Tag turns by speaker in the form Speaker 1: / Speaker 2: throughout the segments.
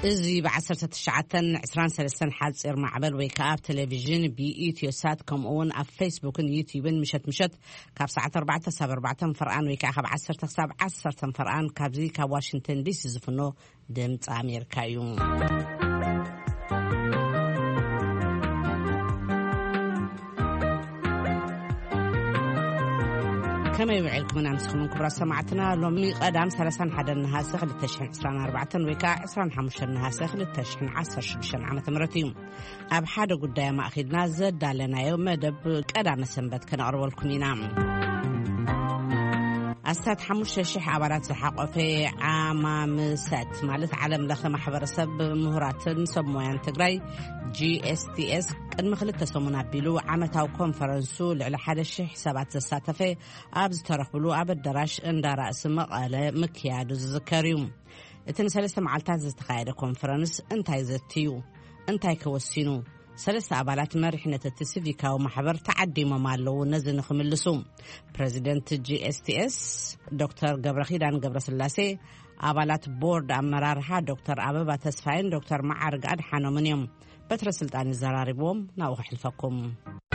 Speaker 1: إزي بعسرة الشعاتن عسران سلسن حاصر معبل ويكاب تلفزيون بإيتيوسات كم أون أف فيسبوك يوتيوب مشت كاب ساعة 4 فرقان ويكاب بعسرة حساب 10 فرقان كابزي كواشنطن دي سي زفنو دمت أمريكا يوم كما يوعيكم من أمسكم كبرى سماعتنا لومي قدام 31 نهاسخ للتشحن 24 ويكا 25 نهاسخ للتشحن 16 عام تمرتيوم أب حدا قدام أخذنا زد لنا يوم مدب قدام سنبت كنقرب لكم ينام أستاذ حموش الشيح عبارات زحاق في عام سات مالت عالم لخ محبر سب مهرات سمويان تقري GSTS المخلط تسمونا بلو عامتاو كونفرنسو لعلى حدا الشيح سبات زساتفي أبز ترخبلو أب الدراش اندارا اسم مقالة مكيادو زكاريوم اتنسلسة معالتات زتقايدة كونفرنس انتاي زتيو انتاي كوسينو ثلاثة أبالات مرحنة التسفيكا ومحبر تعدي ممالو نزل نخملسوم بريزيدنت GSTS دكتور جبرخيدان جبرسلاسي أبالات بورد أمرارها دكتور أبابا تسفاين دكتور معارق أدحانو من يوم بترسلت عن الزراري بوم ناوخ حلفكم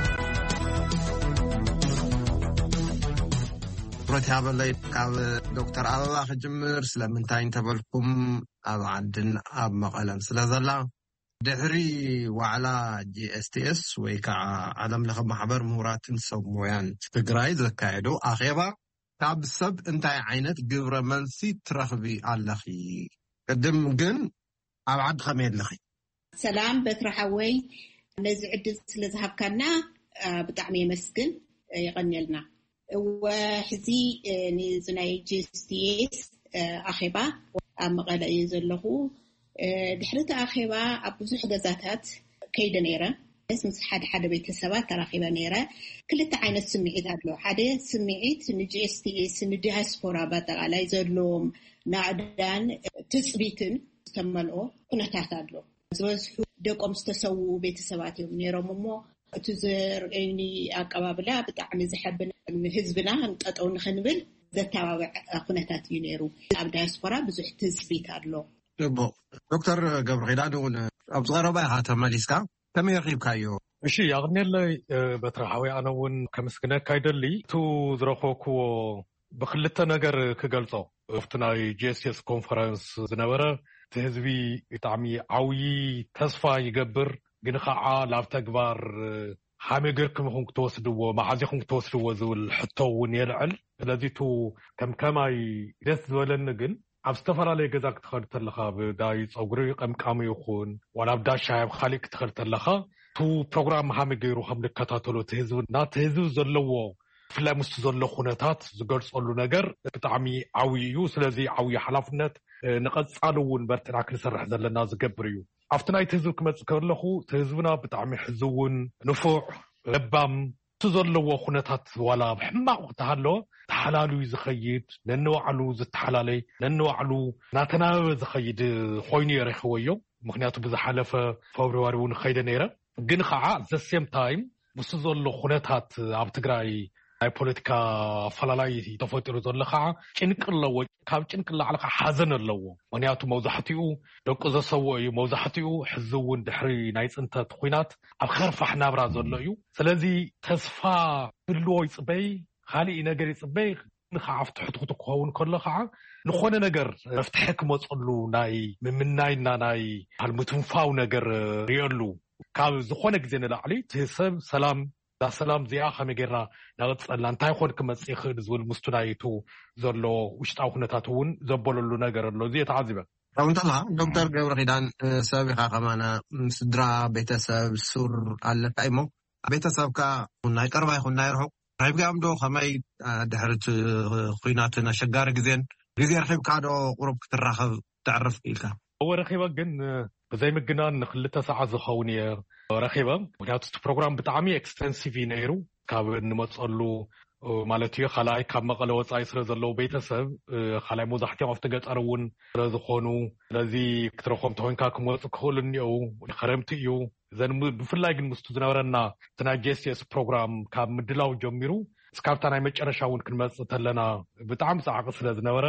Speaker 2: رتي أبالي دكتور أبابا خجمر سلامنتاين تبالكم أب عدن أب مقالم سلازلا دحري وعلى GSTS ويكا عالم لخ محبر مهرات سمويان تقراي زكايدو أخيبا تاب السب انتاي عينت قبر منسي ترخبي اللخي قدم قن أبعد خميد لخي
Speaker 3: سلام بترحوي نزعد سلزهب كنا بتعمي مسكن يغني لنا وحزي نزناي GSTS أخيبا مقالة يزلهو دحرت أخيبا أبوزح جزاتات كيدا نيرة اسم حد بيت السبات تراخيبا نيرة كل تعين سمعت هذلو حدا سمعت إن GSTS إن دياسبورا بتاع يزلهم نعدان تثبيتن تملؤ كنتات هذلو زوج دقم استسووا بيت السبات يوم نيرة ممو تزر إني أقابلها بتعمل زحبنا من حزبنا نقطعون خنبل زتابع كنتات ينيرو الدياسبورا بزح تثبيت هذلو
Speaker 2: دكتور جبرخيدان أبصر بها تماليسكا كم يقيب كايو
Speaker 4: ماشي أغني لي بترحوي أنا ون كمسكنة كايدلي تو زرخوكو بخلت نجار كجلطة فتناي GSTS كونفرنس زنورة تهزبي تعمي عوي تصفى يجبر جنخاء لافت كبار حامي غيركم هم توصلوا معازيكم توصلوا زول حتى ونيرعل الذي تو كماي دس ولن نجن أبستفر على جزاك تخرت اللخا بداية أوجري كم يخون وأنا بدأ شايب خالك تخرت اللخا تو برنامج هم يجرو هم لكتاتلو تهزو ناتهزو زلوا فلا مستزل خونتات زجرس قالوا نجر بتعمي عويو سلزي عوي حلفنت نقص علون برتناك نسرح زلنا زجبريو أفتنا يتهزو كم تذكر له تهزونا بتعمي حزون نفوع ربام تزلوا خونتات ولا بحما وقتهالو تحلالو يزخيد لأنه علو زتحلالي لأنه علو ناتنا زخيد خويني رخويو مخنياتو بزحلفة فبراير ونخيد نيرة جن خاعة the same time بسزلوا خونتات عبتقراي أي بوليتيكا فلالاي تفوتيرو زل خاعة كنك اللو كاب كنك الله على حزن اللو مخنياتو موزحتيو لوك إذا سووا موزحتيو حزون دحري نايس أنت تخوينات أبخرف إحنا برازلوا سلزي تصفى اللو يصبي خالي نجار يصبي نخاف تحط كون كل خاعة نخون نجار نفتحك مصلو ناي من ناي هالمتنفاو نجار ريالو كاب زخونك زين العلي تهسم سلام دا سلام زي خمي جرا نغط لانتاي خون كمس يخد زول مستنايتو زلو وشتاو خنتاتون زبولو نجار لو زي تعذبه
Speaker 2: طبعا دكتور جبرخيدان سابقا كمان سدرا بيتساب سور على تايمو بيتساب كا ناي قربا يكون نايرحو رحيب قامدو خماي دحرت خويناتنا شجار جزين رحيب كادو قرب تراخذ تعرف إلك
Speaker 4: هو رخيبة جن زي ما قلنا نخلتها ساعة زخونية رخيبة وهذا البرنامج بتعمي اكستنسيف ينيرو كابن متصلو مالتي خلاي كم مقالة وصاير زلوا بيتسب خلاي مزحتي عفتقت أرون رزخونو الذي كترخم تهون كاكم وصكولن يو خرمت يو زين بفلاج المستوزنا ورنا تنا GSTS برنامج كاب مدلاو جميرو سكابتنا يمشي أنا شاون كلمة تلنا بتعمل ساعة قصيرة زنورة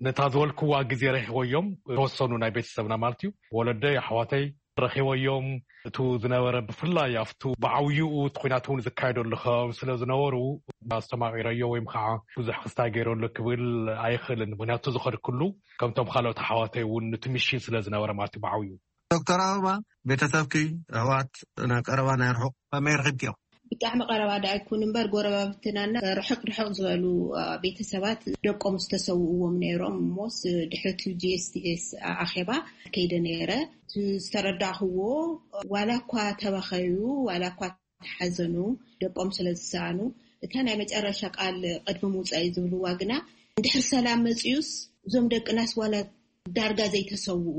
Speaker 4: نتازولكوا ግዜ ረኺቦም ተወሰኑ ናይ ቤተሰብና ማለት እዩ ወለደይ ኣሕዋተይ ረኺቦም እቱ ዝነበረ ብፍላይ ኣፍቱ ብዓውይኡ ኩናት እውን ዝካየደሉ ስለ ዝነበሩ ኣስተማቒረዮ ወይ ከዓ ብዙሕ ክስታይ ገይረሉ ክብል ኣይኽእልን ምክንያቱ ዝኸድ ኩሉ ከምቶም ካልኦት ኣሕዋተይ እውን ነቲ ሚሽን ስለ ዝነበረ ማለት እዩ ብዓውይኡ
Speaker 2: ዶክተር ኣበባ ቤተሰብኪ ኣሕዋት ቀረባ ናይ ርሑቕ ከመይ ረኺብክዮም
Speaker 3: ብጣዕሚ ቀረባ ዳ ኣይኮን እምበር ጎረባብትናና ርሕቅ ዝበሉ ቤተሰባት ደቆም ዝተሰውዎም ነይሮም ሞስ ድሕረቱ GSTS ኣኼባ ከይደ ነይረ ዝተረዳኽዎ ዋላ እኳ ተበኸዩ ዋላ እኳ ተሓዘኑ ደቆም ስለ ዝሰኣኑ እታ ናይ መጨረሻ ቃል ቅድሚ ምውፃእ ዝብልዋ ግና እንድሕር ሰላም መፅዩስ እዞም ደቅናስ ዋላ ዳርጋ ዘይተሰውኡ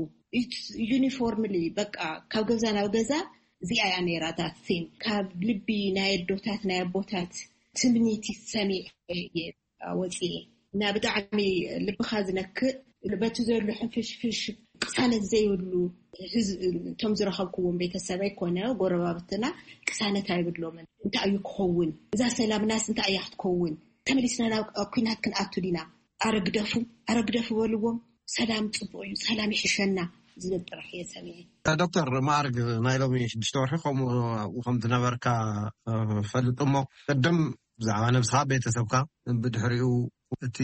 Speaker 3: ዩኒፎርምሊ በቃ ካብ ገዛ ናብ ገዛ እዚኣ እያ ነይራታት ሴም ካብ ልቢ ናይ ኣዶታት ናይ ኣቦታት ትምኒት ሰሚዕ ወፂአ እና ብጣዕሚ ልብኻ ዝነክእ በቲ ዘሎ ሕንፍሽፍሽ ቅሳነት ዘይብሉ እቶም ዝረኸብክዎም ቤተሰብ ኣይኮነ ጎረባብትና ቅሳነት ኣይብሎምን እንታይ እዩ ክኸውን እዛ ሰላም ናስ እንታይ እያ ክትከውን ተመሊስና ናብ ኩናት ክንኣቱ ዲና ኣረግደፉ በልዎም ሰላም ፅቡቅ እዩ ሰላም ይሕሸና ዝጥራሕ የሰሚዕ
Speaker 2: ዶክተር ማዕርግ ናይ ሎሚ 6 ወርሒ ከም ዝነበርካ ፈልጥ እሞ ቅድም ብዛዕባ ነብስኻ ቤተሰብካ ብድሕሪኡ እቲ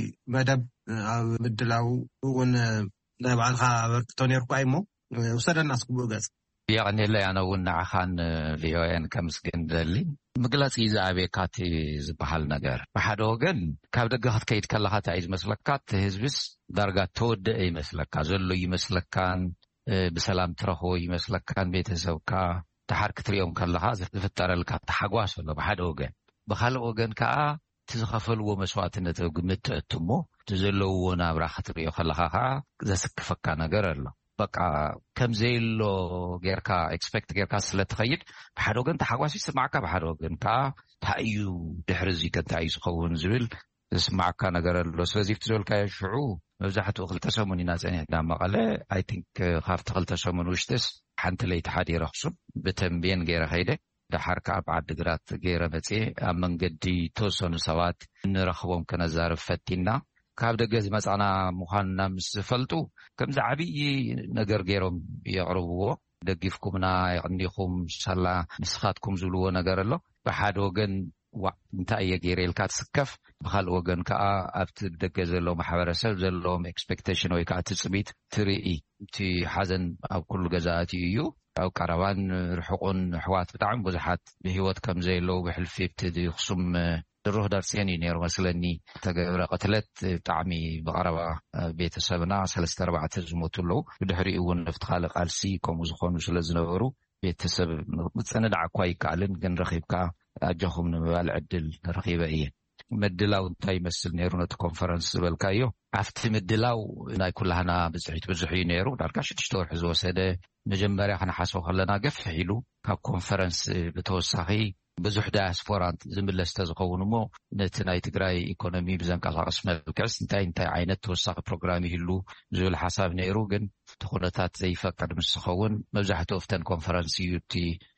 Speaker 2: መደብ ኣብ ምድላው እውን ናይ ባዕልካ በርክቶ ነርኩ እሞ ውሰደና ስክቡእ ገጽ
Speaker 5: يغنيلي أنا ونعخان VON كمسكين دلي مقلاتي زعبيكاتي زبحال نجار بحدوغن كابدقهت كيد كلها تعيز مسلكات هزبس درجات تود أي مسلكات زلو يمسلكان بسلام ترهو يمسلكان بيتزوكا تحرك تريوم كلها زفتر لك تحقواس ولا بحدوغن بخلوغن كا تزخفل ومسواتنا تقمت تمو تزلو ونابراخ تريو خلها زسك فكا نجار الله بقى كم زيلو غيركا اكسبكت غيركا سلتخيد بحدوغن تحقواس يسمعك بحدوغن كا تايو دحرزي كنتايز خون زبل يسمعك نجار الله سلازيك تزول كا يشعو مبزحتو خلتسموني نازعني دا مقالة I think خافت خلتسمون وشتس حانت لي تحادي رخصو بتنبين غير هيدا دا حركة بعد قرات غير متي أمن قدي توسون سوات نرخبهم كنزار فتينا كاب دقز مسعنا مخانا مسفلتو كم زعبي نقر غيرهم يعربوه دقيفكمنا يغنيكم شالا نسخاتكم زلوه نقر الله بحاد وغن انتايا غير الكات سكف بخال وغن كا ابت دقز اللو محبرسل زلوهم expectation ويكا تسبيت تريئي تي حزن او كل غزاتي يو او كاروان رحقون حوات بتاعم بزحات بهيوت كم زي اللو بحلفي بتدي خصم الروح دارسياني نير مثلني تقرا قتلت طعمي بقربه بيتسبنا 3-4 زموت له بدحري ون نفت خالق السي كم زخونو سلازنبرو بيتسب متصند عكواي قالن كن رخيبكا اجخم نبال عدل رخيبه ايه مدلاو انتي يمثل نيرونت كونفرنس بالكايو عفت مدلاو ناي كلنا بزحي نيرو داركاش تشتور حزو سده مجمري احنا حاسو خلنا قف حيلو كاب كونفرنس بتوسخي بزح داسفورانت زملس تزقون مو نتناي تግራይ ኢኮኖሚ ብዘንቀሳቀስ መልክዕስ እንታይ ዓይነት ተወሳኺ ፕሮግራም ይህሉ ዝብል ሓሳብ ነይሩ ግን ተኾነታት ዘይፈቀድ ምስኸውን መብዛሕትኡ ፍተን ኮንፈረንስ ዩቲ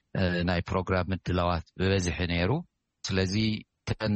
Speaker 5: ናይ ፕሮግራም ምድላዋት በበዝሒ ነይሩ ስለዚ ተን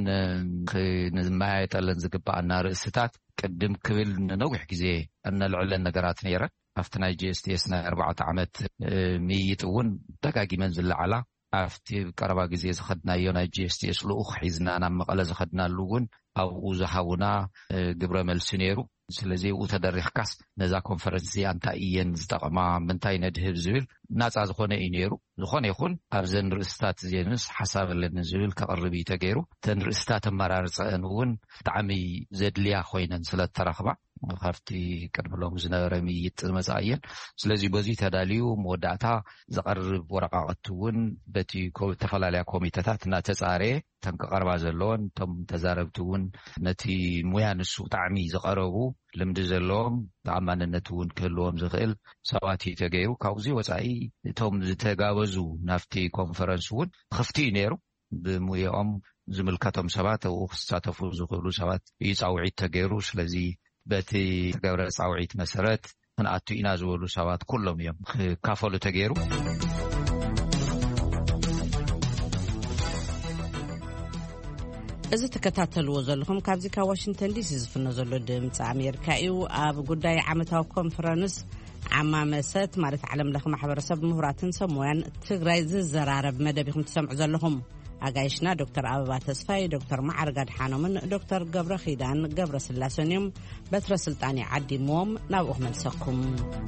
Speaker 5: ንማያጠለን ዝግባአና ርእስታት ቅድም ክብል ነዊሕ ግዜ እንልዕለን ነገራት ነይረ ኣብቲ ናይ GSTS ናይ 4 ዓመት ሚይጥውን ደጋጊመን ዝለዓላ أفتي قربا جزء زخدنا يونا GSTS لوخ حزنا نام مقالة زخدنا لون أو زهاونا قبر ملسنيرو سلزي وتدرخ كاس نزا كونفرنسي أنت إيان زتقما منتاي ندهب زويل ناس عزخونا إينيرو زخونا يخون أبزن رئيستات زينس حساب اللي نزويل كقربي تغيرو تن رئيستات مرارس أنوون تعمي زد ليا خوينا سلات ترخبا خافتي كربلهم زنارمي يتمزاين سلازي بزي تداليو مودعتا زقرب ورقاقتون بتي تفلاليا كوميتاتات ناتساري تنك قربا زلون تم تزاربتون نتي مويانسو تعمي زقربو لمد زلوم تعماننتون كلهم زغيل سواتي تغيرو كاوزي وصاي توم تغاوزو نافتي كونفرنسون خفتي نيرو بمويام زملكاتهم سبات او خصاتفو زغلو سبات يصاوعي تغيرو سلازي بتي تقبر صاوعيت مسرت ناتو إنا زولو سوات كلهم يوم كافلو تغيرو
Speaker 1: እዚ ተከታተልዎ ዘለኹም ካብዚ ካብ ዋሽንግተን ዲሲ ዝፍኖ ዘሎ ድምፂ ኣሜሪካ እዩ። ኣብ ጉዳይ ዓመታዊ ኮንፈረንስ ዓማመሰት ማለት ዓለም ለኸ ማሕበረሰብ ምሁራትን ሰብ ሞያን ትግራይ ዝዘራረብ መደብ ኢኹም ትሰምዑ ዘለኹም። ኣጋይሽና ዶክተር ኣበባ ተስፋይ፣ ዶክተር ማዕርጋ ድሓኖምን ዶክተር ገብረ ኺዳን ገብረ ስላሴን እዮም። በትረ ስልጣን ዓዲሞም ናብኡ ክመልሰኩም።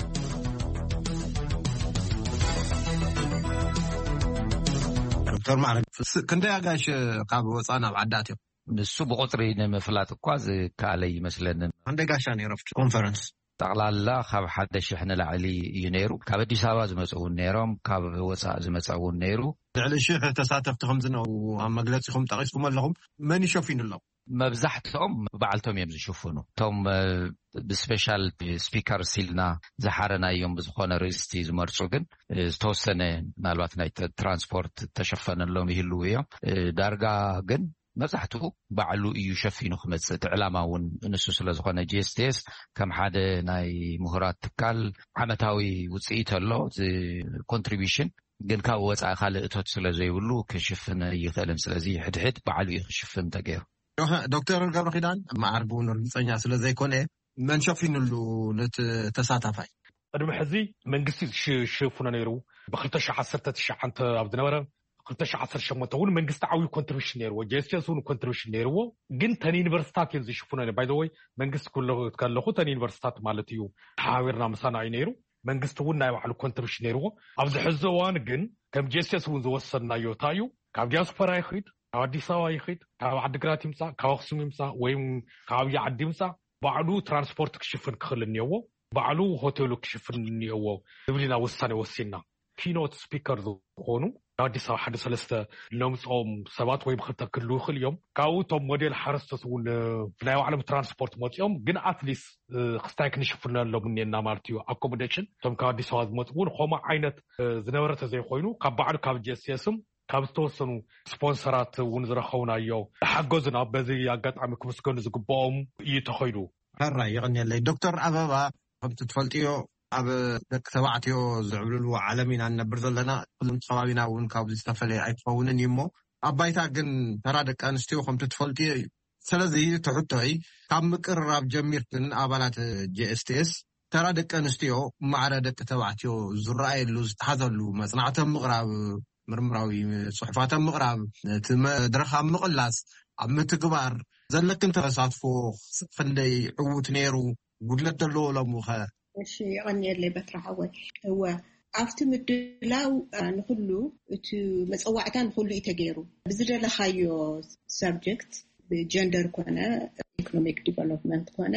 Speaker 2: ዶክተር ማዕርጋ ክንደይ ኣጋይሽ ካብ ወፃእ ናብ ዓዳት እዮም?
Speaker 5: ንሱ ብቁፅሪ ንምፍላጥ እኳ ዝከኣለይ ይመስለኒ።
Speaker 2: ክንደይ ጋሻ ነይሮም ኮንፈረንስ?
Speaker 5: ጠቕላላ ካብ 1,000 ንላዕሊ እዩ ነይሩ። ካብ ኣዲስ ኣበባ ዝመፁ እውን ነይሮም፣ ካብ ወፃእ ዝመፀ እውን ነይሩ።
Speaker 2: ልዕሊ 1,000 ተሳተፍቲ ከም ዝነበሩ ኣብ መግለፂኹም ጠቂስኩም ኣለኹም። መን ይሸፊኑ ኣለዉ?
Speaker 5: መብዛሕትኦም ባዕልቶም እዮም ዝሽፍኑ። እቶም ብስፔሻል ስፒከር ሲልና ዝሓረናዮም ብዝኾነ ርእስቲ ዝመርፁ ግን ዝተወሰነ ምናልባት ናይ ትራንስፖርት ተሸፈነሎም ይህልው እዮም። ዳርጋ ግን መብዛሕትኡ ባዕሉ እዩ ሸፊኑ ክመፅእ። እቲ ዕላማ እውን ንሱ ስለ ዝኾነ GSTS ከም ሓደ ናይ ምሁራት ትካል ዓመታዊ ውፅኢት ኣሎ ኮንትሪቢሽን ግን ካብ ወፃኢ ካልእ እቶት ስለ ዘይብሉ ክሽፍን ይኽእልን። ስለዚ ሕድሕድ ባዕሉ እዩ ክሽፍን ተገይሩ።
Speaker 2: ዶክተር ገብረ ኺዳን ማዕርጉ ርግፀኛ ስለ ዘይኮነ መን ሸፊኑሉ ነቲ ተሳታፋይ?
Speaker 4: ቅድሚ ሕዚ መንግስቲ ዝሽፍኖ ነይሩ። ብ2019 ኣብ ዝነበረ 2018 እውን መንግስቲ ዓብዪ ኮንትሪቢሽን ነይርዎ። GSTS እውን ኮንትሪቢሽን ነይርዎ። ግን ተን ዩኒቨርሲታት እዮም ዝሽፍኖ ነይሩ። ባይ ዘ ወይ መንግስቲ ከለኹ ተን ዩኒቨርሲታት ማለት እዩ ሓቢርና ምሳና እዩ ነይሩ። መንግስቲ እውን ናይ ባዕሉ ኮንትሪቢሽን ነይርዎ። ኣብዚ ሕዚ እዋን ግን ከም GSTS እውን ዝወሰናዮ እንታይ እዩ? ካብ ዲያስፖራ ይኽድ፣ ካብ ኣዲስ ኣበባ ይኽድ፣ ካብ ዓዲግራት ይምፃእ፣ ካብ ኣክሱም ይምፃእ ወይ ካብ ዓብዪ ዓዲ ይምፃእ ባዕሉ ትራንስፖርት ክሽፍን ክኽእል እኒአዎ፣ ባዕሉ ሆቴሉ ክሽፍን እኒአዎ ዝብልና ውሳኔ ወሲና ኪኖት ስፒከር ዝኾኑ ኣዲስ ኣበባ 1-3 ነምፅኦም ሰባት ወይ ብክልተ ክህልው ይኽእል እዮም። ካብኡ እቶም ሞዴል ሓረስቶት እውን ናይ ባዕሎም ትራንስፖርት መፂኦም ግን ኣትሊስት ክስታይ ክንሽፍነሎም እኒአና ማለት እዩ። ኣኮሞዴሽን እቶም ካብ ኣዲስ ኣበባ ዝመፁ እውን ከምኡ ዓይነት ዝነበረ ተዘይኮይኑ ካብ ባዕሉ ካብ GSTS ካብ ዝተወሰኑ ስፖንሰራት እውን ዝረኸቡናዮ ሓገዙና በዚ ኣጋጣሚ ክምስገኑ ዝግብኦም እዩ ተኸይዱ።
Speaker 2: ሕራይ ይቕኒየለይ። ዶክተር ኣበባ ከምቲ ትፈልጥዮ ኣብ ደቂ ተባዕትዮ ዝዕብልሉ ዓለም ኢና ንነብር ዘለና። ኩሎም ከባቢና እውን ካብዚ ዝተፈለየ ኣይትኸውንን እዩ እሞ ኣብ ባይታ ግን ተራ ደቂ ኣንስትዮ ከምቲ ትፈልጥዮ እዩ። ስለዚ ትሕቶይ ካብ ምቅርራብ ጀሚርክን ኣባላት GSTS ተራ ደቂ ኣንስትዮ ማዕረ ደቂ ተባዕትዮ ዝረኣየሉ ዝተሓዘሉ መፅናዕቶም ምቕራብ፣ ምርምራዊ ፅሑፋቶም ምቕራብ፣ እቲ መድረኽ ኣብ ምቕላስ ኣብ ምትግባር ዘለክን ተሳትፎ ክንደይ ዕዉት ነይሩ? ጉድለት ዘለዎ ሎሙ ኸ?
Speaker 3: እሺ ይቐኒየለይ በትራሓወይ እወ ኣብቲ ምድላው ንኩሉ እቲ መፀዋዕታ ንኩሉ እዩ ተገይሩ። ብዝደለኻዮ ሰብጀክት ብጀንደር ኮነ ኢኮኖሚክ ዲቨሎፕመንት ኮነ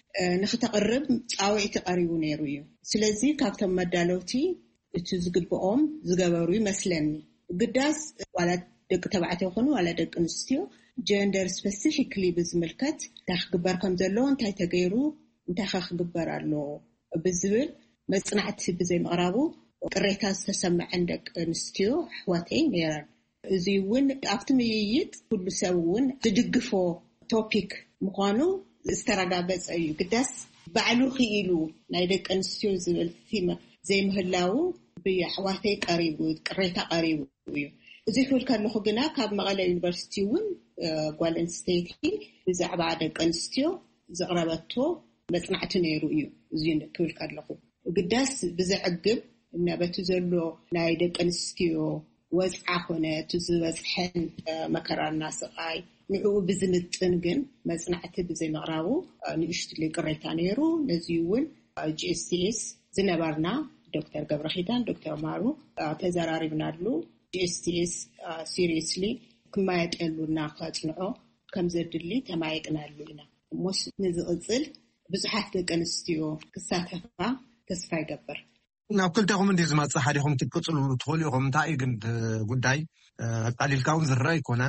Speaker 3: ንኽተቕርብ ፃውዒቲ ቀሪቡ ነይሩ እዩ። ስለዚ ካብቶም መዳለውቲ እቲ ዝግብኦም ዝገበሩ ይመስለኒ። ግዳስ ዋላ ደቂ ተባዕትዮ ይኹኑ ዋላ ደቂ ኣንስትዮ ጀንደር ስፔሲፊክሊ ብዝምልከት እንታይ ክግበር ከም ዘለዎ እንታይ ተገይሩ እንታይ ክግበር ኣሎ ብዝብል መፅናዕቲ ብዘይ ምቕራቡ ቅሬታ ዝተሰምዐን ደቂ ኣንስትዮ ኣሕዋተይ ነይረን። እዚ እውን ኣብቲ ምይይጥ ኩሉ ሰብ እውን ዝድግፎ ቶፒክ ምዃኑ ዝተረጋገፀ እዩ። ግዳስ ባዕሉ ክኢሉ ናይ ደቂ ኣንስትዮ ዝብል ዘይምህላው ብኣሕዋተይ ቀሪቡ ቅሬታ ቀሪቡ እዩ። እዚ ክብል ከለኹ ግና ካብ መቐለ ዩኒቨርሲቲ እውን ጓል ኣንስተይቲ ብዛዕባ ደቂ ኣንስትዮ ዘቕረበቶ መፅናዕቲ ነይሩ እዩ። እዚ ክብል ከለኹ ግዳስ ብዘዕግብ እናበቱ ዘሎ ናይ ደቂ ኣንስትዮ ወፅዓ ኮነ እቲ ዝበፅሐን መከራና ስቃይ ንዕኡ ብዝምጥን ግን መፅናዕቲ ብዘይ ምቕራቡ ንእሽትለይ ቅሬታ ነይሩ። ነዚ እውን GSTS ዝነበርና ዶክተር ገብረ ኺዳን ዶክተር ማሩ ተዘራሪብናሉ GSTS ሲሪየስሊ ክማየጠሉና ከፅንዖ ከም ዘድሊ ተማየጥናሉ ኢና እሞስ ንዝቕፅል ብዙሓት ደቂ ኣንስትዮ ክሳተፋ ተስፋ ይገብር።
Speaker 2: ናብ ክልተኹም እንዲ ዝመፅእ ሓዲኹም ትቅፅሉ ትኽእሉ ኢኹም። እንታይ እዩ ግን ጉዳይ ቀሊልካ እውን ዝረአ ኣይኮነን።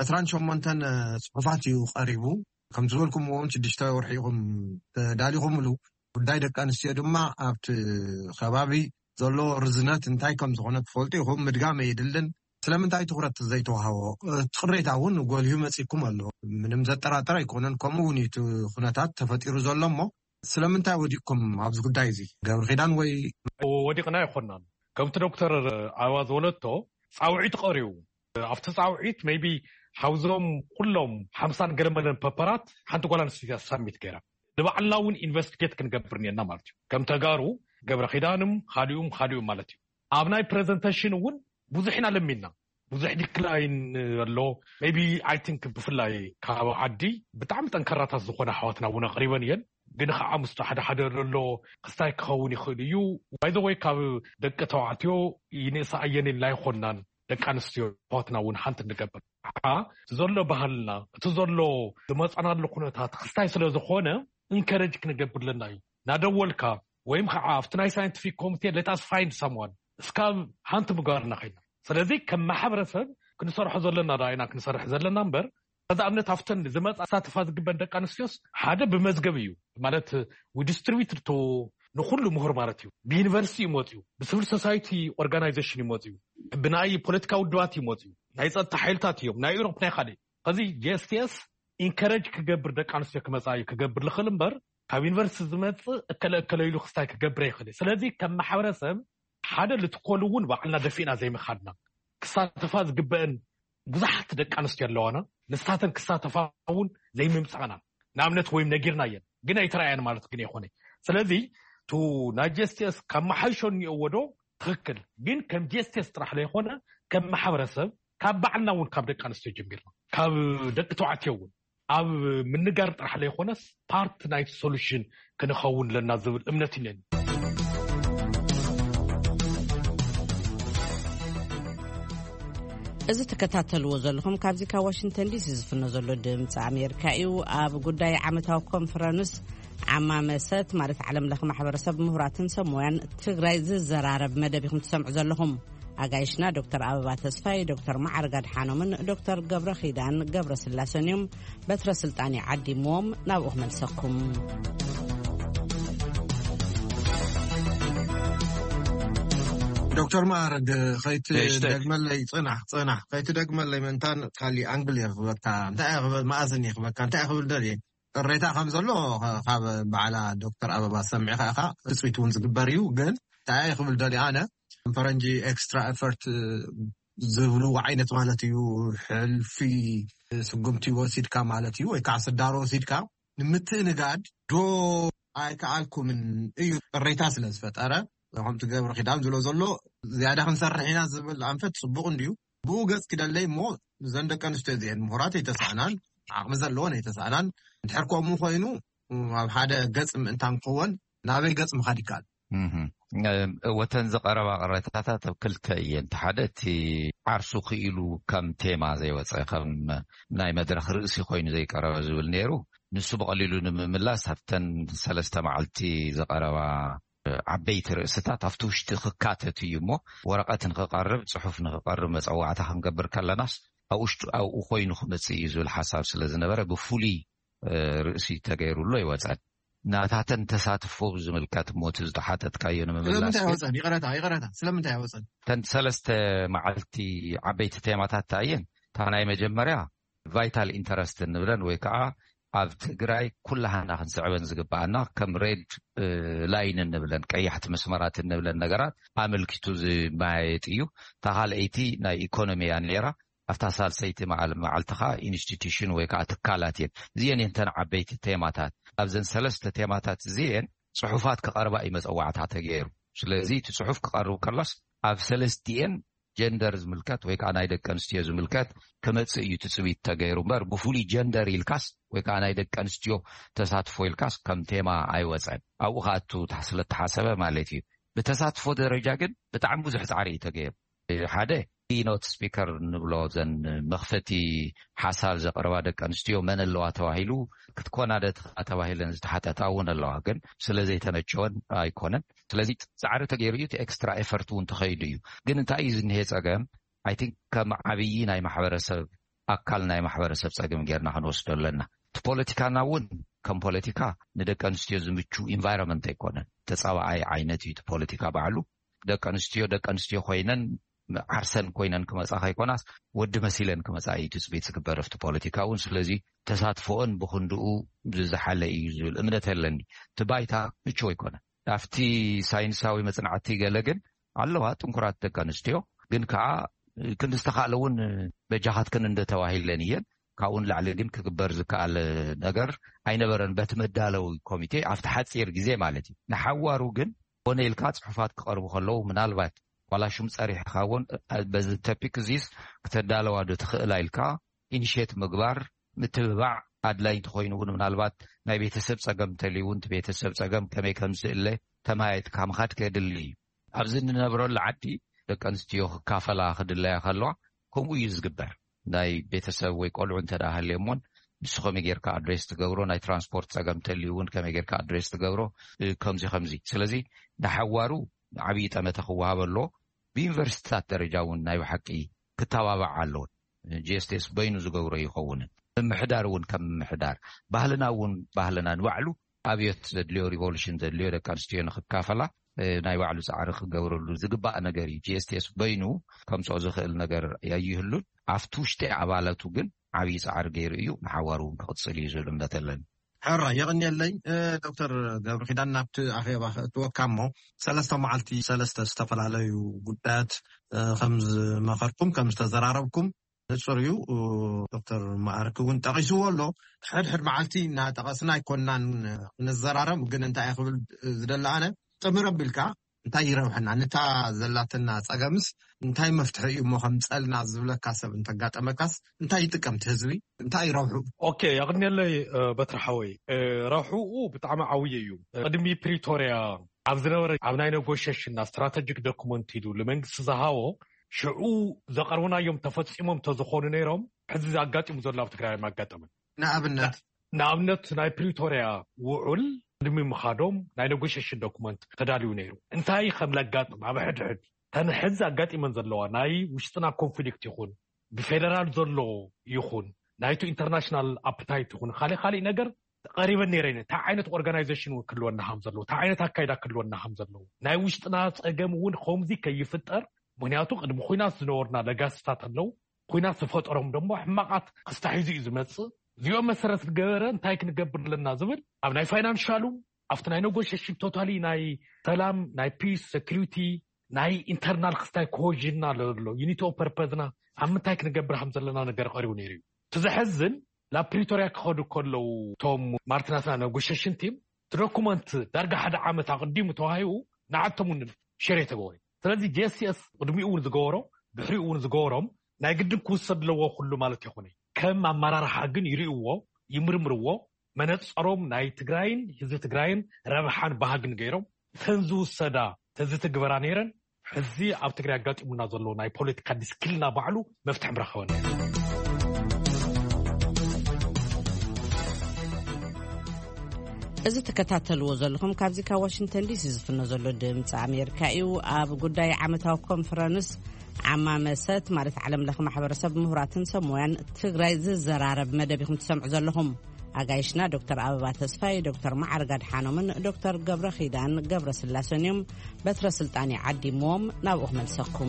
Speaker 2: 28 ፅሑፋት እዩ ቀሪቡ። ከም ዝበልኩም እውን 6 ወርሒ ኢኹም ተዳሊኹምሉ። ጉዳይ ደቂ ኣንስትዮ ድማ ኣብቲ ከባቢ ዘሎ ርዝነት እንታይ ከም ዝኾነ ትፈልጡ ኢኹም። ምድጋመ የድልን ስለምንታይ ትኩረት ዘይተዋሃቦ ቅሬታ እውን ጎልሁ መፂኩም ኣሎ። ምንም ዘጠራጠር ኣይኮነን። ከምኡ እውን እቲ ኩነታት ተፈጢሩ ዘሎ እሞ ስለምንታይ ወዲቅኩም ኣብዚ ጉዳይ እዚ? ገብረ ኺዳን ወይ
Speaker 4: ወዲቅና ይኮናን ከምቲ ዶክተር ኣበባ ዝበለቶ ፃውዒት ቀሪቡ ኣብቲ ፃውዒት ሜይቢ حوزهم كلهم 50 قرملن بابرات حنت قولان سفيا ساميت كيرا دبعنا ون انفستيجيت كنقبرني لنا مالتي كم تجارو قبر خدانم خاليوم مالتي ابناي برزنتيشن ون بوزحنا لمينا بوزح ديكلاين لو maybe I think بفلاي كاو عدي بتعم تنكرات زخونه حواتنا ون قريبا ين ግን ከዓ ምስቶ ሓደ ዘሎ ክስታይ ክኸውን ይኽእል እዩ by the way ካብ ደቂ ተባዕትዮ ይነሳ ኣየንን ላይ ኾናን ደቂ ኣንስትዮ ፖትና እውን ሓንቲ ንገብር ዘሎ ባህልና እቲ ዘሎ ዝመፃናሉ ኩነታት ክስታይ ስለ ዝኾነ ኢንከሬጅ ክንገብር ለና እዩ ናደወልካ ወይም ከዓ ኣብቲ ናይ ሳይንቲፊክ ኮሚቴ let us find someone እስካብ ሓንቲ ምግባርና ኸይና ስለዚ ከም ማሕበረሰብ ክንሰርሖ ዘለና ዳይና ክንሰርሕ ዘለና እምበር هذا أمنت هفتن زمات أساتف هذا جبان دكان استيوس هذا بمزجبيو مالت وديستريبيوتر تو نخلو مهر مارتيو بيونيفرسيتي موتيو بسيفل سوسايتي أورجانيزيشن موتيو بناي بوليتيكا ودواتي موتيو نايز التحيلتاتيو ناي أوروب ناخدي قصدي جستيس إنكارج كجبر دكان استيو كمساي كجبر لخلنبر كيونيفرسيتي زمات كلا خستاي كجبر يخلي سلذي كم محورسم هذا اللي تقولون وعلنا دفينا زي ما خدنا كساتف هذا جبان بزحت دك أنستيا لوانا نستاتن كساتفاون زي ممسعنا نعملت ويم نجيرناين جنا يتراين مالت جنا خوني سلذي تو ناجستيس كم محيشون يودو تركل جن كم جستيس طرح لي هنا كم محورسب كبعنا ون كم دك أنستيا جميلنا كم دك توعتيون أو من نجار طرح لي هنا part night solution كنخون لنا ذو الأمنتين
Speaker 1: إذا تكتاتلوا زلهم كابزيكا واشنطن دي سي زفنا زلو دمت أمريكا إيو أب قداي عمتها كونفرنس عمامسات مالت عالم لكم حبرسب مهراتن سموان تغراي زرارب مدبيكم تسمعوا زلهم أقايشنا دكتور أبابا تسفاي دكتور معرقاد حانومن دكتور قبر خيدان قبر سلاسونيوم بتر سلطاني عدي موم ناوغ ملسكم
Speaker 2: دكتور مارد خيت دغمل لي صنح خيت دغمل لي منتان خالي انجل يخبك انت ما اذن يخبك انت اخبل دري قريتا خمزلو خاب بعلا دكتور ابابا سمعي خا سويتون زغبريو ግን ታይ خبل دري انا فرنجي اكسترا افورت زبلو عينت مالتي حلفي سقمتي وسيدكا مالتي ወይ ካስዳሮ ሲድካ ንምትንጋድ ዶ አይካልኩ ምን እዩ ቅሬታ ስለዝፈጠረ هم تجبر خدام زلو زيادة خنسرحينا زبل أنفت صبغ نديو بوجس كده اللي مو زندك كان استزين مهاراتي تسعنان عقم زلون يتسعنان نتحركوا مو خاينو هذا قسم إنتان قوان نابي قسم خاديكال
Speaker 5: وتنزق أربع قريتها تبكلت ينتحدتي عرسو خيلو كم تيما زي وصيخم ناي مدرخ رئيسي خوين زي كرا زول نيرو نسبق قليلو نملاس هفتن سلسة معلتي زقروا عبيت رئيستات أفتوش تخكاتت يمو ورقات نقرب صحف نقرب مصعوعات خنقبر كلناس أو خوين خمسي يزو الحساب سلازنبرة بفولي رئيسي تغيرو له يوزعد ناتاتن تساتفو زملكات موتز دحاتت كاين مملاس
Speaker 2: سلام تاوزن يقرأتها سلام تاوزن
Speaker 5: تن سلست معلتي عبيت تيماتات تاين تاناي مجمريا فايتال انترست نبلن ويكا ኣብ ትግራይ ኩላሃና ክንስዕበን ዝግባአና ከም ሬድ ላይን እንብለን ቀያሕቲ መስመራት እንብለን ነገራት ኣመልኪቱ ዝማየጥ እዩ ተኻልአይቲ ናይ ኢኮኖሚያ ነራ ኣብታ ሳልሰይቲ መዓልትኻ ኢንስቲትዩሽን ወይ ከዓ ትካላት እየን እዚአን እንተን ዓበይቲ ቴማታት ኣብዘን ሰለስተ ቴማታት እዚአን ፅሑፋት ክቐርባ እዩ መፀዋዕታ ተገይሩ ስለዚ እቲ ፅሑፍ ክቐርብ ከላስ ኣብ ሰለስቲአን جندر زملكات ويكا نايدك كنستيو زملكات كمتص እዩ ትጽቢት ተገይሩ በር بفولي جندر ኢልካስ ወይካ ናይደቅ አንስትዮ ተሳትፎ ኢልካስ ከም ቴማ አይወጽን አውኻቱ ተሐስለ ተሐሰበ ማለት እዩ በተሳትፎ ደረጃ ግን በጣም ብዙ ጻዕሪ ተገይሩ ሓደ ኖት ስፒከር ንብሎ ዘን መኽፈቲ ሓሳብ ዘቀረባ ደቅ አንስትዮ መን ኣለዋ ተዋሂሉ ክትኮናደት ተዋሂለን ዝተሓተታውን ኣለዋ ግን ስለዚህ ተመቸወን አይኮነን ስለዚህ ጻዕሪ ተገይሩ እዩ ኤክስትራ ኤፈርት ውን ተኸይዱ እዩ ግን እንታይ ዝንሄ ጸገም አይ ቲንክ ከም ዓብይ ናይ ማሕበረሰብ አካል ናይ ማሕበረሰብ ጸገም ጌርና ክንወስደለና ፖለቲካና ውን ከም ፖለቲካ ንደቅ አንስትዮ ዝምቹ ኢንቫይሮንመንት አይኮነን ተጻዋዓይ ዓይነት እዩ ፖለቲካ ባዕሉ ደቅ አንስትዮ ኮይነን عرسن كوينن كمصاخ يكوناس ود مسيلن كمصاي تسبيت سكبرفت بوليتيكاون سلازي تساتفون بخندو زحله يزول امنت هلني تبايتا مچو يكون افتي ساينساوي مصنعتي ገለግን አለዋ ጥንኩራት ደቀንስቲዮ ግን ከአ ክንስተኻለውን በጃኻትከን እንደተዋሂለን እየን ካብኡን ላዕሊ ግን ክግበር ዝከኣል ነገር ኣይነበረን በትመዳለው ኮሚቴ ኣብቲ ሓፂር ግዜ ማለት እዩ ንሓዋሩ ግን ሆነልካ ጽሑፋት ክቐርቡ ከለው ምናልባት ዋላሽም ጸሪሕኻውን በዚ ቶፒክ እዚስ ከተዳለዋ ዶ ትኽእል ኢልካ ኢኒሼት ምግባር ምትብባዕ ኣድላይ ተኮይኑውን ምናልባት ናይ ቤተሰብ ጸገም ተልዩውን ቤተሰብ ጸገም ከመይ ከምዝእለ ተማይትካ ምኻድ ከድሊ ኣብዚ ንነብረሉ ዓዲ ደቂ ኣንስትዮ ክካፈላ ክድለያ ከለዋ ከምኡ እዩ ዝግበር ናይ ቤተሰብ ወይ ቆልዑ እንተዳሃልየሞን ንስኹም ጌርካ ኣድሬስ ትገብሮ ናይ ትራንስፖርት ጸገም ተልዩውን ከመይ ጌርካ ኣድሬስ ትገብሮ ከምዚ ስለዚ ንሓዋሩ ዓብይ ጠመተ ክወሃበሎ ብዩኒቨርሲቲታት ደረጃ እውን ናይ ሓቂ ክተባባዕ ኣለዎ GSTS በይኑ ዝገብሮ ይኸውን ምሕዳር እውን ከም ምሕዳር ባህልና ንባዕሉ ኣብዮት ዘድልዮ ሪቮሉሽን ዘድልዮ ደቂ ኣንስትዮ ንክካፈላ ናይ ባዕሉ ጻዕሪ ክገብረሉ ዝግባእ ነገር እዩ GSTS በይኑ ከምጽኦ ዝኽእል ነገር ያይህሉን ኣብቲ ውሽጢ ኣባላቱ ግን ዓብይ ጻዕሪ ገይሩ እዩ ንሓዋሩ ክቕጽል እዩ ዝብል እምነት ኣለኒ
Speaker 2: ሕራ የቕኒየለይ ዶክተር ገብረ ኪዳን ናብቲ ኣኼባ እትወካሞ 3 መዓልቲ 3 ዝተፈላለዩ ጉዳያት ከም ዝመኸርኩም ከም ዝተዘራረብኩም ንጹር እዩ ዶክተር ማዕርክ እውን ጠቒስዎ ኣሎ ሕድሕድ መዓልቲ እናጠቐስና ኣይኮንናን ንዘራረብ ግን እንታይ ክብል ዝደሊ ኣነ ጥምር ኣቢልካ እንታይ ይረብሐና ነታ ዘላትና ጸገምስ እንታይ መፍትሒ እዩ ሞ ከም ጸልና ዝብለካ ሰብ እንተጋጠመካስ እንታይ ይጥቀምቲ ህዝቢ እንታይ ይረብሑ
Speaker 4: ኦኬ ያቕኒየለይ በትርሓወይ ረብሑኡ ብጣዕሚ ዓብዪ እዩ ቅድሚ ፕሪቶሪያ ኣብ ዝነበረ ኣብ ናይ ኔጎሽሽንና ስትራቴጂክ ዶኩመንት ኢሉ ለመንግስቲ ዝሃቦ ሽዑ ዘቐርቡናዮም ተፈጺሞም ተዝኾኑ ነይሮም ሕዚ ኣጋጢሙ ዘሎ ኣብ ትግራይ ማጋጠምን ንኣብነት ናይ ፕሪቶሪያ ውዑል ቅድሚ ምኻዶም ናይ ኔጎሽሽን ዶኩመንት ተዳልዩ ነይሩ እንታይ ከም ለጋጥም ኣብ ሕድሕድ ተን ሕዚ ኣጋጢመን ዘለዋ ናይ ውሽጥና ኮንፍሊክት ይኹን ብፌደራል ዘሎ ይኹን ናይቱ ኢንተርናሽናል ኣፕታይት ይኹን ካሊእ ነገር ቀሪበን ነይረን እንታይ ዓይነት ኦርጋናይዜሽን ክልወና ሃም ዘለዎ እንታይ ዓይነት ኣካይዳ ክልወና ሃም ዘለዎ ናይ ውሽጥና ጸገም እውን ከምዚ ከይፍጠር ምክንያቱ ቅድሚ ኩናት ዝነበሩና ለጋስታት ኣለው ኩናት ዝፈጠሮም ደሞ ሕማቃት ክስታሒዙ እዩ ዝመጽእ እዚኦም መሰረት ዝገበረ እንታይ ክንገብር ኣለና ዝብል ኣብ ናይ ፋይናንሻሉ ኣብቲ ናይ ኔጎሽሽን ቶታሊ ናይ ሰላም ናይ ፒስ ሴኩሪቲ ናይ ኢንተርናል ክስታይ ኮሄዥንና ኣሎ ዩኒቲ ኦፍ ፐርፐዝና ኣብ ምንታይ ክንገብር ከም ዘለና ነገር ቀሪቡ ነይሩ እዩ ትዘሕዝን ናብ ፕሪቶሪያ ክኸዱ ከለው ቶም ማርቲናትና ኔጎሽሽን ቲም ዶኩመንት ዳርጋ ሓደ ዓመት ኣቅዲሙ ተዋሂቡ ንዓቶም እውን ሸር ተገበሩ ስለዚ GSTS ቅድሚኡ እውን ዝገበሮ ድሕሪኡ እውን ዝገበሮም ናይ ግድን ክውሰድ ኣለዎ ኩሉ ማለት ይኹን ከም ኣመራርሓ ግን ይርእዎ ይምርምርዎ መነጸሮም ናይ ትግራይን ህዝቢ ትግራይን ረብሓን ባህግን ገይሮም ተንዝውሰዳ ተዝትግበራ ነይረን ሕዚ ኣብ ትግራይ ኣጋጢሙና ዘሎ ናይ ፖለቲካ ዲስክልና ባዕሉ መፍትሒ ምረኸበና
Speaker 1: እዚ ተከታተልዎ ዘለኹም ካብዚ ካብ ዋሽንግተን ዲሲ ዝፍኖ ዘሎ ድምፂ ኣሜሪካ እዩ ኣብ ጉዳይ ዓመታዊ ኮንፈረንስ ዓማመሰት ማለት ዓለም ለኸ ማሕበረሰብ ምሁራትን ሰብ ሞያን ትግራይ ዝዘራረብ መደብ ኢኹም ትሰምዑ ዘለኹም ኣጋይሽና ዶክተር ኣበባ ተስፋይ ዶክተር ማዕርግ ኣድሓኖምን ዶክተር ገብረ ኪዳን ገብረ ስላሴን እዮም በትረ ስልጣን ዓዲሞም ናብኡ ክመልሰኩም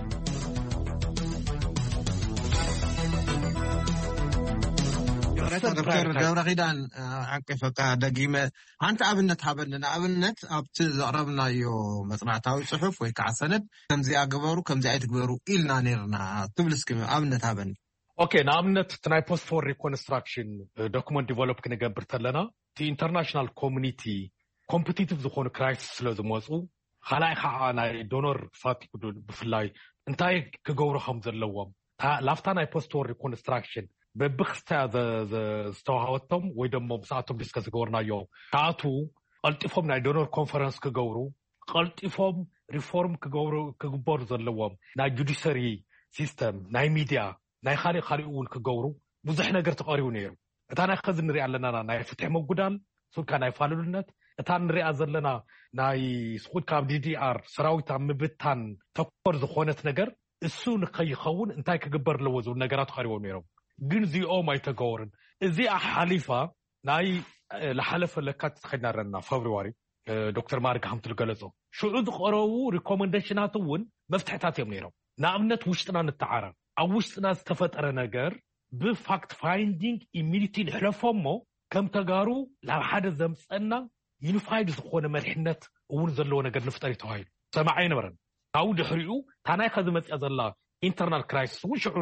Speaker 2: ዶክተር ገብረ ኪዳን ዓቂፈካ ደጊመ ሓንቲ ኣብነት ሃበልና ኣብነት ኣብቲ ዘቕረብናዮ መጽናዕታዊ ጽሑፍ ወይ ከዓ ሰነድ ከምዚ ኣግበሩ ከምዚ ኣይትግበሩ ኢልና ነርና ትብልስኪ ኣብነት ሃበኒ
Speaker 4: ኦኬ ንኣብነት እቲ ናይ ፖስት ፎር ሪኮንስትራክሽን ዶኩመንት ዲቨሎፕ ክንገብር ተለና እቲ ኢንተርናሽናል ኮሚኒቲ ኮምፒቲቲቭ ዝኾኑ ክራይሲስ ስለ ዝመፁ ካልኣይ ከዓ ናይ ዶኖር ፋቲግ ብፍላይ እንታይ ክገብሩ ከም ዘለዎም ላፍታ ናይ ፖስት ፎር ሪኮንስትራክሽን በብክስታ ዝተዋሃበቶም ወይ ደሞ ብሰዓቶም ዲስከስ ዝገበርናዮ ካኣቱ ቀልጢፎም ናይ ዶኖር ኮንፈረንስ ክገብሩ ቀልጢፎም ሪፎርም ክግበሩ ዘለዎም ናይ ጁዲሽሪ ሲስተም ናይ ሚድያ ናይ ካሊእ እውን ክገብሩ ብዙሕ ነገር ተቐሪቡ ነይሩ እታ ናይ ኸዚ ንሪኣ ኣለና ናይ ፍትሒ መጉዳል ሱልካ ናይ ፋልልነት እታ ንሪኣ ዘለና ናይ ስኹድካ ኣብ DDR ሰራዊት ኣብ ምብታን ተኮር ዝኾነት ነገር እሱ ንኸይኸውን እንታይ ክግበር ኣለዎ ዝብል ነገራት ተቐሪቦም ነይሮም ግን እዚኦም ኣይተገበሩን እዚኣ ሓሊፋ ናይ ዝሓለፈ ለካቲት ከይድና ኣለና ፌብሩዋሪ ዶክተር ማዕርግ ከምቲ ዝገለጾ ሽዑ ዝቐረቡ ሪኮመንዴሽናት እውን መፍትሕታት እዮም ነይሮም ንኣብነት ውሽጥና ንተዓረብ ኣብ ውሽጥና ዝተፈጠረ ነገር ብፋክት ፋይንዲንግ ኢሚዲቲ ንሕለፎ እሞ ከም ተጋሩ ናብ ሓደ ዘምፀና ዩኒፋይድ ዝኾነ መሪሕነት እውን ዘለዎ ነገር ንፍጠር ተባሂሉ ሰማዕ ኣይነበረን ካብኡ ድሕሪኡ ታናይ ከዚ መፅያ ዘላ ኢንተርናል ክራይሲስ ውሽዑ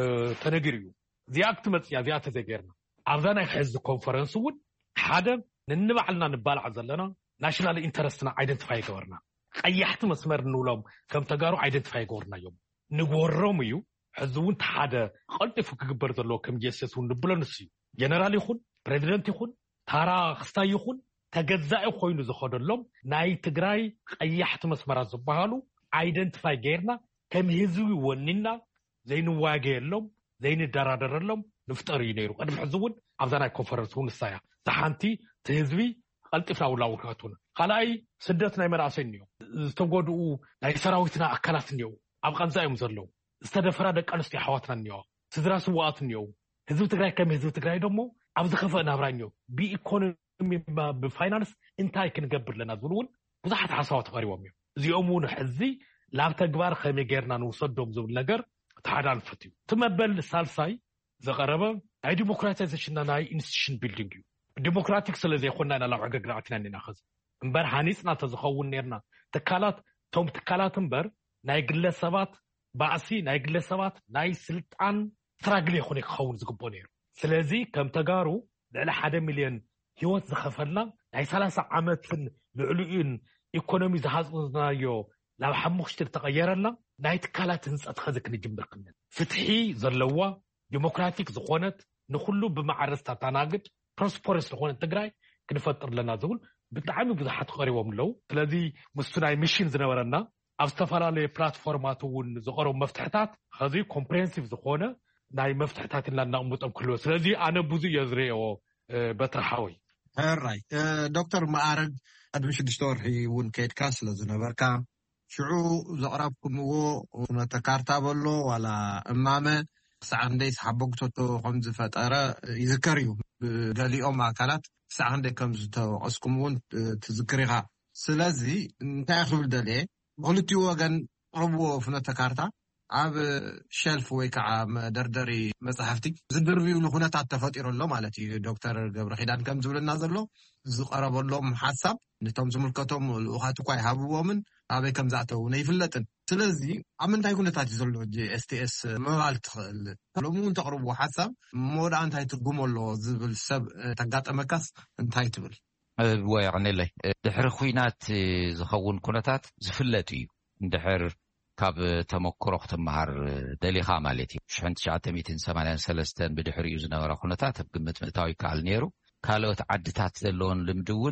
Speaker 4: ተነግርዩ ዚያክት መጽያ ዚያተ ዘገርና አብዛና ይሕዝ ኮንፈረንስ እውን ሓደ ንንባዕልና ንባልዓ ዘለና ናሽናል ኢንተረስትና አይደንቲፋይ ገበርና ቀያሕቲ መስመር ንብሎም ከም ተጋሩ አይደንቲፋይ ገበርናዮም ንጎሮም እዩ ሕዚ እውን ሓደ ቀልጢፉ ክግበር ዘለዎ ከም ጀሰስ እውን ንብሎንስ እዩ ጀነራል ይኹን ፕሬዚደንት ይኹን ታራ ክስታይ ይኹን ተገዛኢ ኮይኑ ዝኸደሎም ናይ ትግራይ ቀያሕቲ መስመራት ዝበሃሉ አይደንቲፋይ ገይርና ከም ህዝቢ ወኒና ዘይንዋገየሎም ዘይንደራደረሎም ንፍጠር እዩ ነይሩ ቅድሚ ሕዚ እውን ኣብዛ ናይ ኮንፈረንስ እውን ንሳያ ተሓንቲ ህዝቢ ቀልጢፍና ውላውርካቱን ካልኣይ ስደት ናይ መናእሰይ እኒኦ ዝተጎድኡ ናይ ሰራዊትና ኣካላት እኒኦ ኣብ ቀንዛ እዮም ዘለዉ ዝተደፈራ ደቂ ኣንስትዮ ኣሕዋትና እኒኦ ስድራ ስዋኣት እኒኦ ህዝቢ ትግራይ ከም ህዝቢ ትግራይ ደሞ ኣብ ዝኸፍአ ናብራ እኒኦ ብኢኮኖሚ ብፋይናንስ እንታይ ክንገብር ለና ዝብሉ እውን ብዙሓት ሓሳባት ቀሪቦም እዮም እዚኦም እውን ሕዚ ላብ ተግባር ከመይ ጌርና ንውሰዶም ዝብል ነገር ተሓዳንፈት እዩ ትመበል ሳልሳይ ዘቐረበ ናይ ዲሞክራታይዜሽንና ናይ ኢንስቲቱሽን ቢልዲንግ እዩ ዲሞክራቲክ ስለዘይኮንና ኢና ላብ ዕግግርዓትና ኒና ኸዚ እምበር ሃኒፅና ተዝኸውን ነርና ትካላት ቶም ትካላት እምበር ናይ ግለሰባት ባዕሲ ናይ ግለሰባት ናይ ስልጣን ስትራግል ይኹን ክኸውን ዝግቦ ነይሩ ስለዚ ከም ተጋሩ ልዕሊ 1 ሚልዮን ህይወት ዝኸፈልና ናይ 30 ዓመትን ልዕሊኡን ኢኮኖሚ ዝሃፅናዮ ላብ 5 ተቐየረና ናይ ትካላት ህንፀት ኸዚ ክንጅምር ክነን ፍትሒ ዘለዋ ዲሞክራቲክ ዝኾነት ንኹሉ ብማዕረስታ ተናግድ ፕሮስፐረስ ዝኾነ ትግራይ ክንፈጥር ለና ዝብል ብጣዕሚ ብዙሓት ቀሪቦም ኣለዉ ስለዚ ምስቱ ናይ ሚሽን ዝነበረና ኣብ ዝተፈላለየ ፕላትፎርማት እውን ዝቐረቡ መፍትሕታት ኸዚ ኮምፕሬሄንሲቭ ዝኾነ ናይ መፍትሕታት ኢልና እናቕምጦም ክህልዎ ስለዚ ኣነ ብዙ እየ ዝርአዮ በትረሓወይ
Speaker 2: ራይ ዶክተር ማዕረግ ቅድሚ 6 ወርሒ እውን ከይድካ ስለ ዝነበርካ ሽዑ ዘቕረብኩምዎ ኩነተ ካርታ በሎ ዋላ እማመ ክሳዕ ክንደይ ሓበግቶቶ ከም ዝፈጠረ ይዝከር እዩ ብገሊኦም ኣካላት ክሳዕ ክንደይ ከም ዝተወቀስኩም እውን ትዝክር ኢኻ ስለዚ እንታይ ክብል ደልየ ብክልቲኡ ወገን ቅርብዎ ፍኖተ ካርታ ኣብ ሸልፍ ወይ ከዓ መደርደሪ መፅሓፍቲ ዝድርብዩሉ ኩነታት ተፈጢሩሎ ማለት እዩ ዶክተር ገብረ ኪዳን ከም ዝብለና ዘሎ ዝቐረበሎም ሓሳብ ነቶም ዝምልከቶም ልኡኻት እኳ ይሃብዎምን ኣበይ ከም ዝኣተውን ኣይፍለጥን ስለዚ ኣብ ምንታይ ኩነታት እዩ ዘሎ ጂኤስቲኤስ ምባል ትኽእል ሎሚ እውን ተቕርብዎ ሓሳብ መወዳእ እንታይ ትርጉም ኣለዎ ዝብል ሰብ ተጋጠመካስ እንታይ ትብል
Speaker 5: ወይ ዕነለይ ድሕሪ ኩናት ዝኸውን ኩነታት ዝፍለጥ እዩ እንድሕር ካብ ተመክሮ ክትመሃር ደሊኻ ማለት እዩ 1983 ብድሕሪኡ ዝነበረ ኩነታት ኣብ ግምት ምእታዊ ይከኣል ነይሩ ካልኦት ዓድታት ዘለዎን ልምዲ እውን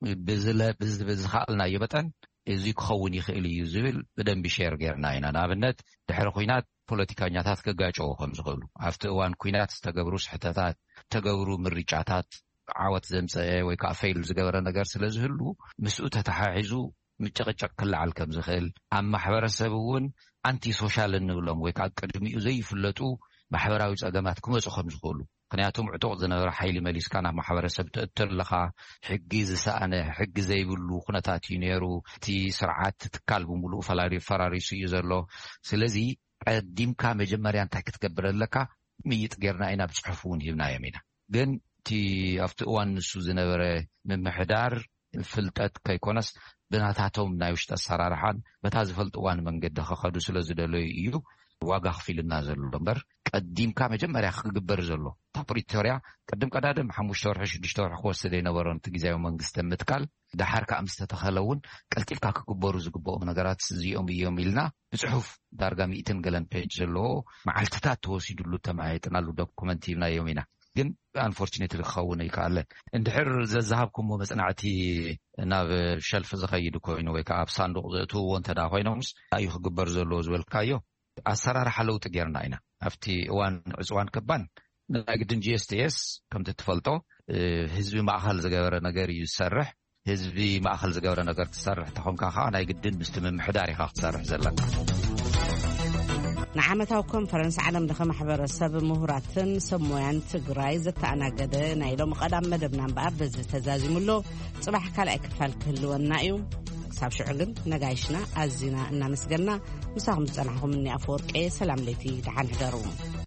Speaker 5: ብዝኸኣልናዮ መጠን እዚ ክኸውን ይኽእል እዩ ዝብል ብደንቢ ሼር ጌርና ኢና ንኣብነት ድሕሪ ኩናት ፖለቲከኛታት ክጋጨው ከም ዝኽእሉ ኣብቲ እዋን ኩናት ዝተገብሩ ስሕተታት ተገብሩ ምርጫታት ዓወት ዘምፀአ ወይ ከዓ ፌይል ዝገበረ ነገር ስለ ዝህሉ ምስኡ ተተሓሒዙ ምጭቅጭቅ ክለዓል ከም ዝኽእል ኣብ ማሕበረሰብ እውን ኣንቲ ሶሻል እንብሎም ወይ ከዓ ቅድሚኡ ዘይፍለጡ ማሕበራዊ ፀገማት ክመፁ ከም ዝኽእሉ ምክንያቱም ዕጡቕ ዝነበረ ሓይሊ መሊስካ ናብ ማሕበረሰብ ትእትለኻ ሕጊ ዝሰኣነ ሕጊ ዘይብሉ ኩነታት እዩ ነይሩ እቲ ስርዓት ትካል ብምሉእ ፈራሪሱ እዩ ዘሎ ስለዚ ቀዲምካ መጀመርያ እንታይ ክትገብር ኣለካ ምይጥ ጌርና ኢና ብፅሑፍ እውን ሂብናዮም ኢና ግን እቲ ኣብቲ እዋን ንሱ ዝነበረ ምምሕዳር ፍልጠት ከይኮነስ ብናታቶም ናይ ውሽጢ ኣሰራርሓን በታ ዝፈልጥዋን መንገዲ ክኸዱ ስለ ዝደለዩ እዩ ዋጋ ክፊልና ዘሎ እምበር ቀዲምካ መጀመርያ ክግበር ዘሎ እታ ፕሪቶርያ ቅድም ቀዳድም 5 ወርሒ 6 ወርሒ ክወስድ የነበሮ እቲ ግዝያዊ መንግስቲ ምትካል ድሓርካ ምስ ተተኸለ እውን ቀልጢፍካ ክግበሩ ዝግብኦም ነገራት እዚኦም እዮም ኢልና ብፅሑፍ ዳርጋ 100 ገለን ፔጅ ዘለዎ መዓልትታት ተወሲዱሉ ተማሂጥናሉ ዶኩመንት ሂብናዮም ኢና ግን አንፎርቹኔትሊ ክኸውን ይከኣለ እንድሕር ዘዛሃብኩምዎ መፅናዕቲ ናብ ሸልፍ ዝኸይድ ኮይኑ ወይ ከዓ ኣብ ሳንዱቕ ዘእትውዎ እንተዳ ኮይኖምስ እዩ ክግበር ዘለዎ ዝበልካዮ ኣሰራርሓ ለውጢ ጌርና ኢና ኣብቲ እዋን ዕፅዋን ከባን ናይ ግድን ጂኤስቲኤስ ከምቲ ትፈልጦ ህዝቢ ማእኸል ዝገበረ ነገር እዩ ዝሰርሕ ህዝቢ ማእኸል ዝገበረ ነገር ትሰርሕ ተኾንካ ከዓ ናይ ግድን ምስቲ ምምሕዳር ኢኻ ክትሰርሕ ዘለካ
Speaker 1: ንዓመታዊ ኮንፈረንስ ዓለም ለኸ ማሕበረሰብ ምሁራትን ሰብ ሞያን ትግራይ ዘተኣናገደ ናይ ሎሚ ቀዳም መደብና እምበኣር በዚ ተዛዚሙሎ ፅባሕ ካልኣይ ክፋል ክህልወና እዩ ክሳብ ሽዑ ግን ነጋይሽና ኣዝና እናመስገና ምሳኹም ዝፀናሕኹም እኒ ኣፈወርቄ ሰላም ለይቲ ድሓን ሕደሩ